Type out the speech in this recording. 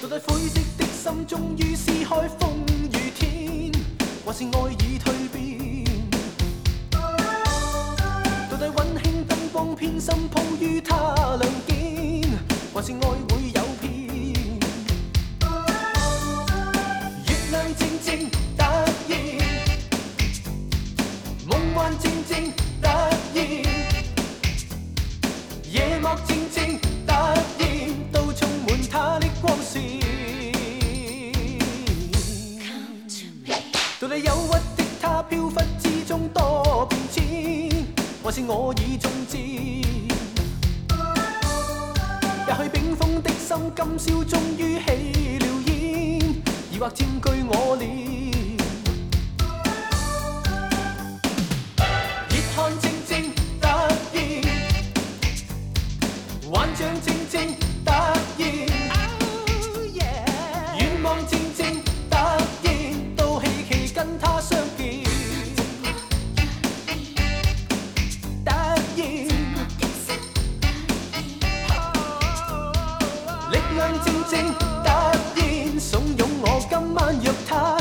到底灰色的心終於撕開風雨天，還是愛已蛻變？到底溫馨燈光偏心鋪於他兩肩，還是愛會有騙？月亮靜靜突然，夢幻靜靜突然，夜幕靜靜突然，都充滿他的光線。到底憂鬱的他飄忽之中多變遷，還是我已中箭？也許冰封的心今宵終於起了煙，疑惑佔據我臉。熱汗靜靜突然，幻象靜靜突然，願望靜靜突然，都希冀跟他相見。突然，力量靜靜突然，慫恿我今晚約他。